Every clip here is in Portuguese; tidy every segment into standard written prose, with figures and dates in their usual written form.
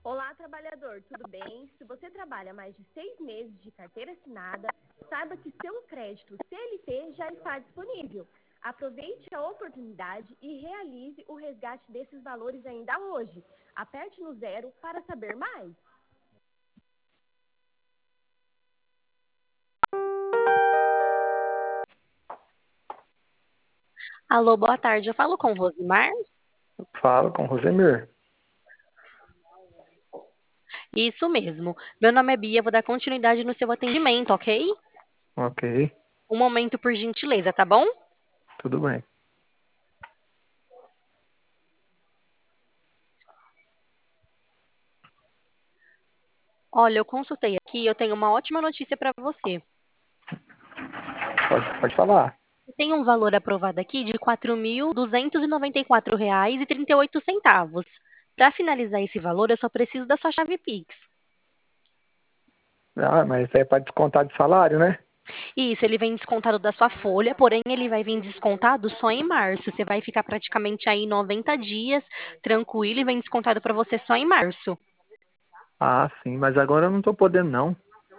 Olá, trabalhador, tudo bem? Se você trabalha mais de 6 meses de carteira assinada, saiba que seu crédito CLT já está disponível. Aproveite a oportunidade e realize o resgate desses valores ainda hoje. Aperte no 0 para saber mais. Alô, boa tarde. Eu falo com o Rosimar? Fala com o Rosemir. Isso mesmo. Meu nome é Bia, vou dar continuidade no seu atendimento, ok? Ok, Um momento, por gentileza, tá bom? tudo bem. Olha, eu consultei aqui, eu tenho uma ótima notícia para você. Pode falar. Tem um valor aprovado aqui de R$ 4.294,38. Para finalizar esse valor, eu só preciso da sua chave Pix. Ah, mas isso aí é para descontar de salário, né? Isso, ele vem descontado da sua folha, porém ele vai vir descontado só em março. Você vai ficar praticamente aí 90 dias tranquilo e vem descontado para você só em março. Ah, sim, mas agora eu não tô podendo não,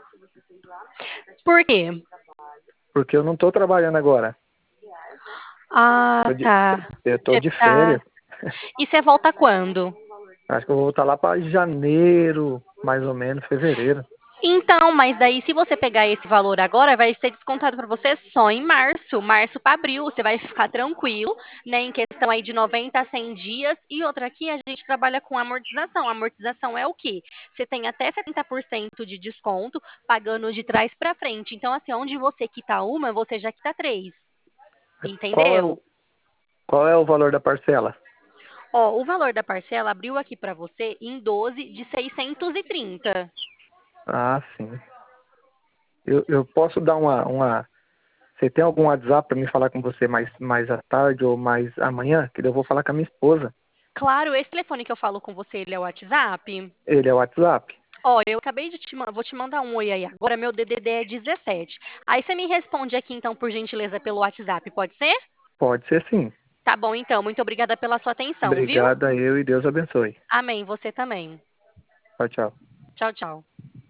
Por quê? porque eu não tô trabalhando agora. Ah, Tô de- tá. eu tô Você de tá. férias. E você volta quando? Acho que eu vou voltar lá para janeiro, mais ou menos, fevereiro. Então, mas daí se você pegar esse valor agora, vai ser descontado para você só em março, março para abril, você vai ficar tranquilo, né, em questão aí de 90 a 100 dias. E outra aqui, a gente trabalha com amortização. A amortização é o quê? Você tem até 70% de desconto, pagando de trás para frente. Então, assim, onde você quita uma, você já quita três. Qual é Entendeu? o, qual é o valor da parcela? Ó, o valor da parcela abriu aqui para você em 12 de 630. Ah, sim. Eu posso dar uma. Você tem algum WhatsApp para me falar com você mais à tarde ou mais amanhã? Que daí eu vou falar com a minha esposa. Claro, esse telefone que eu falo com você, ele é o WhatsApp? Ele é o WhatsApp? Ó, eu acabei de vou te mandar um oi aí agora, meu DDD é 17. Aí você me responde aqui então, por gentileza, pelo WhatsApp, pode ser? Pode ser sim. Tá bom então, muito obrigada pela sua atenção, viu? Obrigada eu e Deus abençoe. Amém, você também. Tchau, tchau. Tchau, tchau.